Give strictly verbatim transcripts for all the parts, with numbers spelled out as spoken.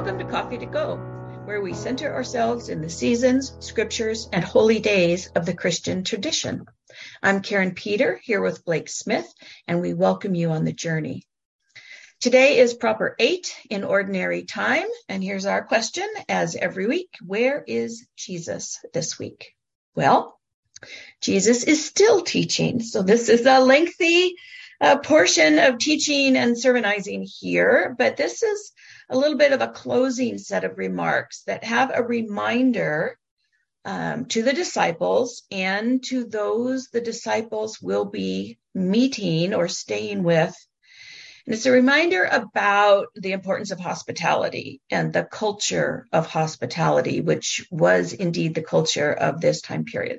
Welcome to Coffee to Go, where we center ourselves in the seasons, scriptures, and holy days of the Christian tradition. I'm Karen Peter, here with Blake Smith, and we welcome you on the journey. Today is proper eight in ordinary time, and here's our question, as every week: where is Jesus this week? Well, Jesus is still teaching, so this is a lengthy uh, portion of teaching and sermonizing here, but this is a little bit of a closing set of remarks that have a reminder um, to the disciples and to those the disciples will be meeting or staying with. And it's a reminder about the importance of hospitality and the culture of hospitality, which was indeed the culture of this time period.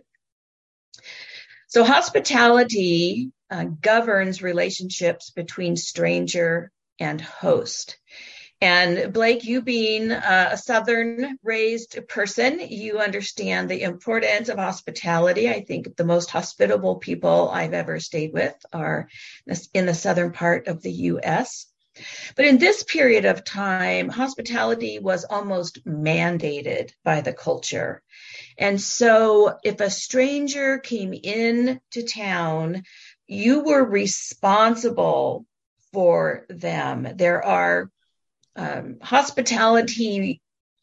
So hospitality uh, governs relationships between stranger and host. And Blake, you being uh, a Southern-raised person, you understand the importance of hospitality. I think the most hospitable people I've ever stayed with are in the southern part of the U S. But in this period of time, hospitality was almost mandated by the culture. And so if a stranger came in to town, you were responsible for them. There are Um, hospitality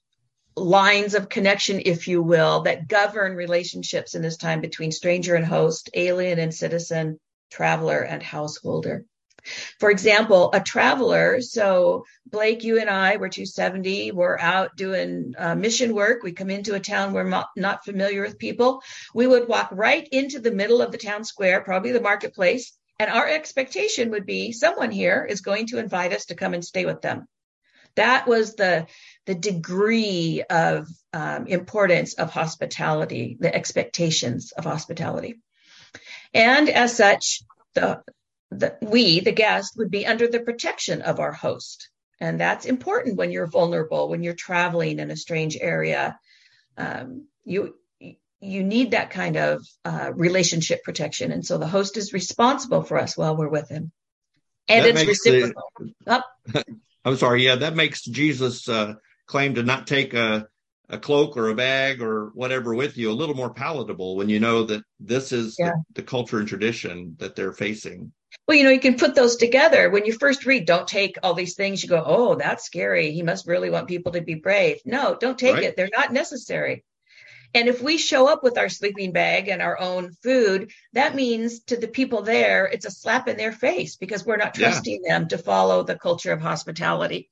lines of connection, if you will, that govern relationships in this time between stranger and host, alien and citizen, traveler and householder. For example, a traveler, so Blake, you and I, we're two seventy, we're out doing uh, mission work. We come into a town we're not, not familiar with people. We would walk right into the middle of the town square, probably the marketplace, and our expectation would be someone here is going to invite us to come and stay with them. That was the, the degree of um, importance of hospitality, the expectations of hospitality. And as such, the, the, we, the guest, would be under the protection of our host. And that's important when you're vulnerable, when you're traveling in a strange area. Um, you, you need that kind of uh, relationship protection. And so the host is responsible for us while we're with him. And that it's reciprocal. The... Oh. I'm sorry. Yeah, that makes Jesus' uh, claim to not take a, a cloak or a bag or whatever with you a little more palatable when you know that this is yeah. the, the culture and tradition that they're facing. Well, you know, you can put those together. When you first read, don't take all these things, you go, oh, that's scary. He must really want people to be brave. No, don't take right. it. They're not necessary. And if we show up with our sleeping bag and our own food, that means to the people there, it's a slap in their face because we're not trusting yeah. them to follow the culture of hospitality.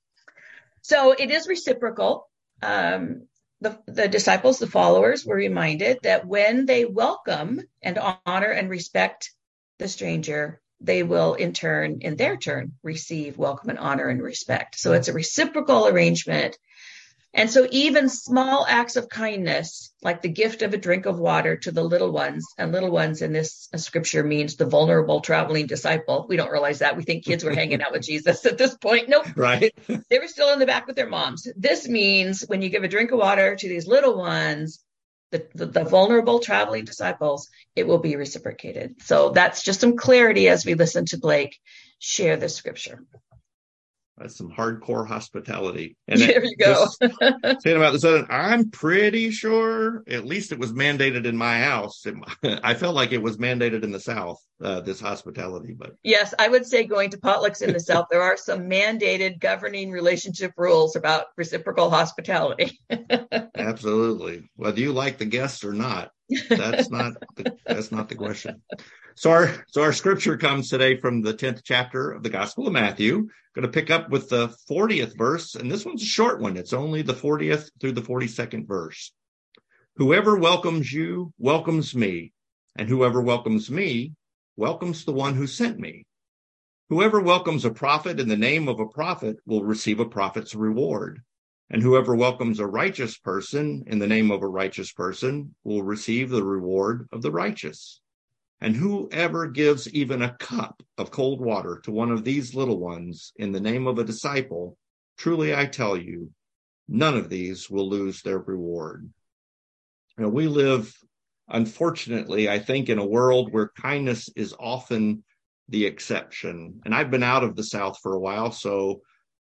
So it is reciprocal. Um, the, the disciples, the followers, were reminded that when they welcome and honor and respect the stranger, they will in turn, in their turn, receive welcome and honor and respect. So it's a reciprocal arrangement. And so even small acts of kindness, like the gift of a drink of water to the little ones, and little ones in this scripture means the vulnerable traveling disciple. We don't realize that. We think kids were hanging out with Jesus at this point. Nope. Right. They were still in the back with their moms. This means when you give a drink of water to these little ones, the, the, the vulnerable traveling disciples, it will be reciprocated. So that's just some clarity as we listen to Blake share the scripture. That's some hardcore hospitality. And there you go. Saying about the Southern, I'm pretty sure, at least it was mandated in my house. It, I felt like it was mandated in the South, uh, this hospitality. But yes, I would say going to potlucks in the South, there are some mandated governing relationship rules about reciprocal hospitality. Absolutely. Whether you like the guests or not, that's not the, that's not the question. So our, so our scripture comes today from the tenth chapter of the Gospel of Matthew. Going to pick up with the fortieth verse, and this one's a short one. It's only the fortieth through the forty-second verse. Whoever welcomes you welcomes me, and whoever welcomes me welcomes the one who sent me. Whoever welcomes a prophet in the name of a prophet will receive a prophet's reward, and whoever welcomes a righteous person in the name of a righteous person will receive the reward of the righteous. And whoever gives even a cup of cold water to one of these little ones in the name of a disciple, truly I tell you, none of these will lose their reward. You know, we live, unfortunately, I think, in a world where kindness is often the exception. And I've been out of the South for a while, so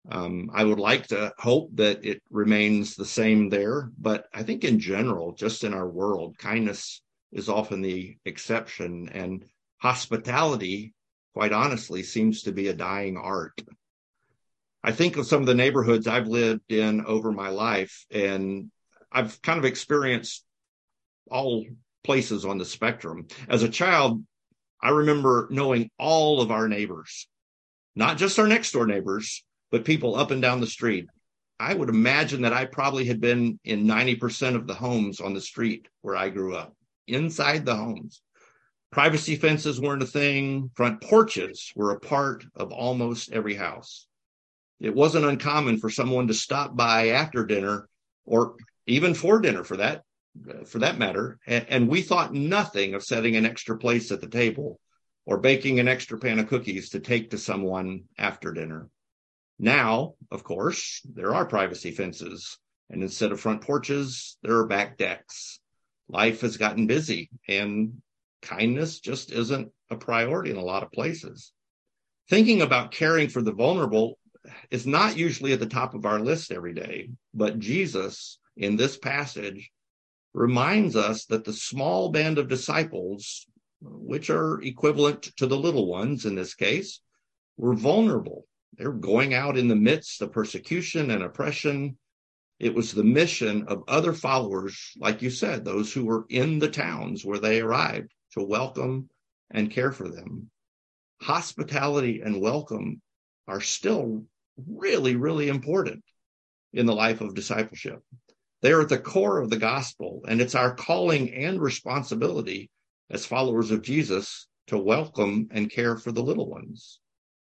Um, I would like to hope that it remains the same there, but I think in general, just in our world, kindness is often the exception, and hospitality, quite honestly, seems to be a dying art. I think of some of the neighborhoods I've lived in over my life, and I've kind of experienced all places on the spectrum. As a child, I remember knowing all of our neighbors, not just our next door neighbors, but people up and down the street. I would imagine that I probably had been in ninety percent of the homes on the street where I grew up, inside the homes. Privacy fences weren't a thing. Front porches were a part of almost every house. It wasn't uncommon for someone to stop by after dinner, or even for dinner for that, for that matter, and, and we thought nothing of setting an extra place at the table or baking an extra pan of cookies to take to someone after dinner. Now, of course, there are privacy fences, and instead of front porches, there are back decks. Life has gotten busy, and kindness just isn't a priority in a lot of places. Thinking about caring for the vulnerable is not usually at the top of our list every day, but Jesus, in this passage, reminds us that the small band of disciples, which are equivalent to the little ones in this case, were vulnerable. They're going out in the midst of persecution and oppression. It was the mission of other followers, like you said, those who were in the towns where they arrived, to welcome and care for them. Hospitality and welcome are still really, really important in the life of discipleship. They are at the core of the gospel, and it's our calling and responsibility as followers of Jesus to welcome and care for the little ones.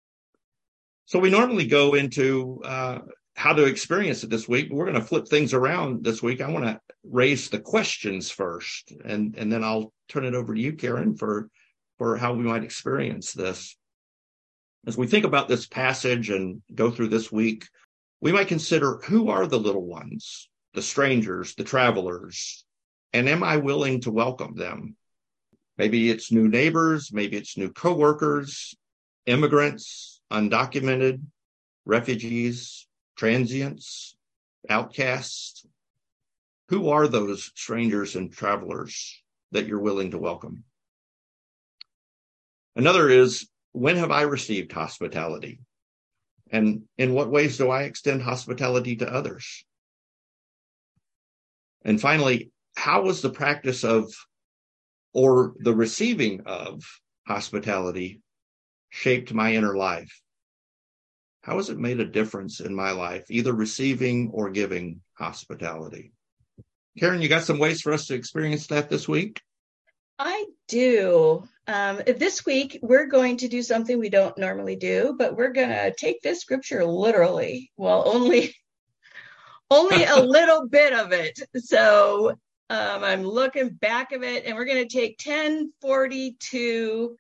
So we normally go into uh, how to experience it this week, but we're going to flip things around this week. I want to raise the questions first, and, and then I'll turn it over to you, Karen, for, for how we might experience this. As we think about this passage and go through this week, we might consider, who are the little ones, the strangers, the travelers, and am I willing to welcome them? Maybe it's new neighbors, maybe it's new coworkers, immigrants, undocumented, refugees, transients, outcasts. Who are those strangers and travelers that you're willing to welcome? Another is, when have I received hospitality? And in what ways do I extend hospitality to others? And finally, how was the practice of, or the receiving of, hospitality shaped my inner life? How has it made a difference in my life, either receiving or giving hospitality? Karen, you got some ways for us to experience that this week? I do. Um, this week, we're going to do something we don't normally do, but we're going to take this scripture literally. Well, only, only a little bit of it. So um, I'm looking back of it, and we're going to take ten forty-two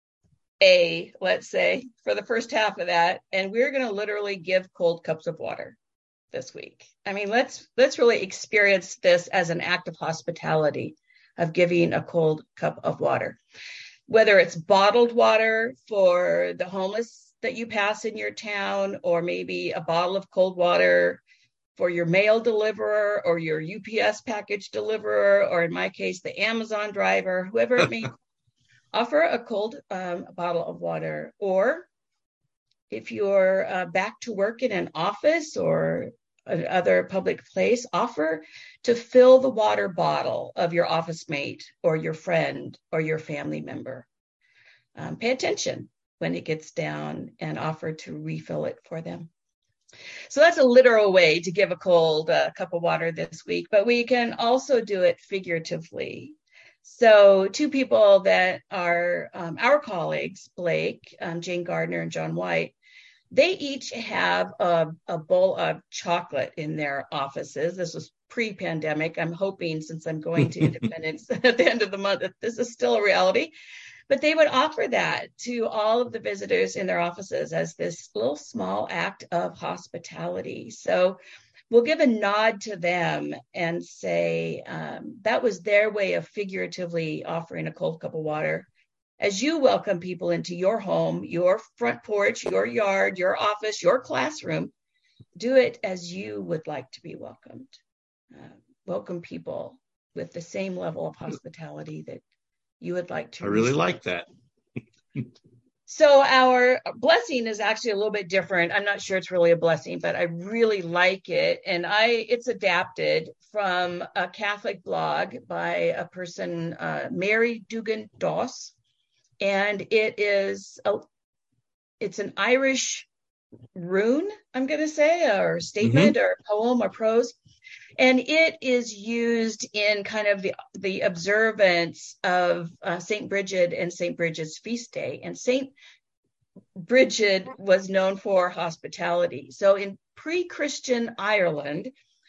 A, let's say, for the first half of that, and we're going to literally give cold cups of water this week. I mean, let's let's really experience this as an act of hospitality, of giving a cold cup of water. Whether it's bottled water for the homeless that you pass in your town, or maybe a bottle of cold water for your mail deliverer or your U P S package deliverer, or in my case, the Amazon driver, whoever it may be, offer a cold um, bottle of water. Or if you're uh, back to work in an office or another public place, offer to fill the water bottle of your office mate or your friend or your family member. Um, pay attention when it gets down and offer to refill it for them. So that's a literal way to give a cold uh, cup of water this week, but we can also do it figuratively. So two people that are um, our colleagues, Blake, um, Jane Gardner, and John White, they each have a, a bowl of chocolate in their offices. This was pre-pandemic. I'm hoping, since I'm going to Independence at the end of the month, that this is still a reality. But they would offer that to all of the visitors in their offices as this little small act of hospitality. So we'll give a nod to them and say um, that was their way of figuratively offering a cold cup of water as you welcome people into your home, your front porch, your yard, your office, your classroom, do it as you would like to be welcomed. Uh, welcome people with the same level of hospitality that you would like to I really receive. like that. So our blessing is actually a little bit different. I'm not sure it's really a blessing, but I really like it. And I it's adapted from a Catholic blog by a person, uh, Mary Dugan Doss. And it is, a, it's an Irish rune, I'm going to say, or statement mm-hmm. or poem or prose. And it is used in kind of the, the observance of uh, Saint Bridget and Saint Bridget's feast day. And Saint Bridget was known for hospitality. So in pre-Christian Ireland,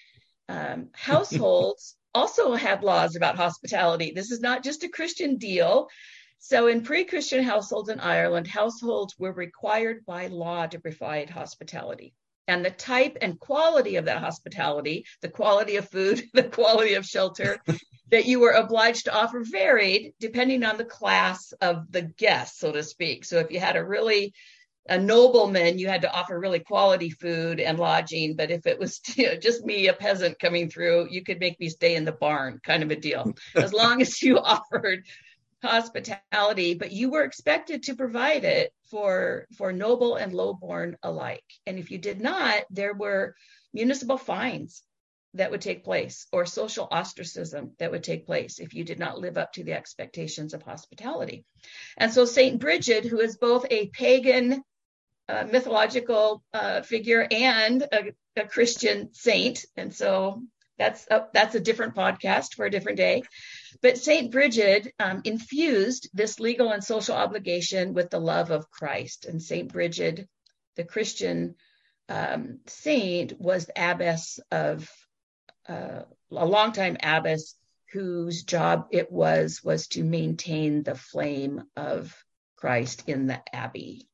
um, households also had laws about hospitality. This is not just a Christian deal. So in pre-Christian households in Ireland, households were required by law to provide hospitality. And the type and quality of that hospitality, the quality of food, the quality of shelter that you were obliged to offer varied depending on the class of the guest, so to speak. So if you had a really a nobleman, you had to offer really quality food and lodging. But if it was you know, just me, a peasant coming through, you could make me stay in the barn, kind of a deal, as long as you offered hospitality, but you were expected to provide it for for noble and lowborn alike. And if you did not, there were municipal fines that would take place, or social ostracism that would take place if you did not live up to the expectations of hospitality. And so Saint Bridget, who is both a pagan uh, mythological uh, figure and a, a Christian saint, and so that's a, that's a different podcast for a different day. But Saint Bridget um, infused this legal and social obligation with the love of Christ. And Saint Bridget, the Christian um, saint, was the abbess of uh, a longtime abbess whose job it was was to maintain the flame of Christ in the abbey.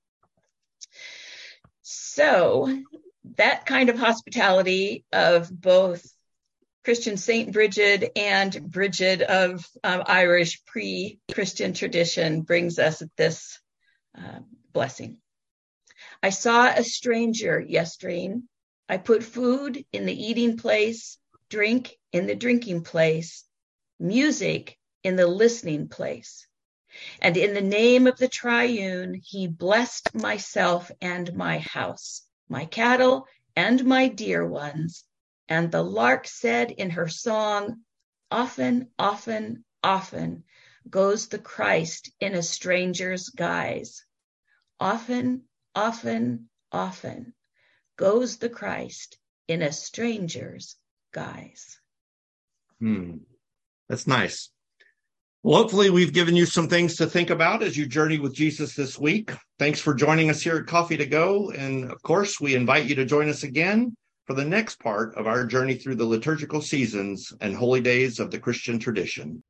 So that kind of hospitality of both Christian Saint Bridget and Bridget of um, Irish pre-Christian tradition brings us this uh, blessing. I saw a stranger yestreen. I put food in the eating place, drink in the drinking place, music in the listening place. And in the name of the triune, he blessed myself and my house, my cattle and my dear ones. And the lark said in her song, often, often, often goes the Christ in a stranger's guise. Often, often, often goes the Christ in a stranger's guise. Hmm. That's nice. Well, hopefully we've given you some things to think about as you journey with Jesus this week. Thanks for joining us here at Coffee to Go. And of course, we invite you to join us again for the next part of our journey through the liturgical seasons and holy days of the Christian tradition.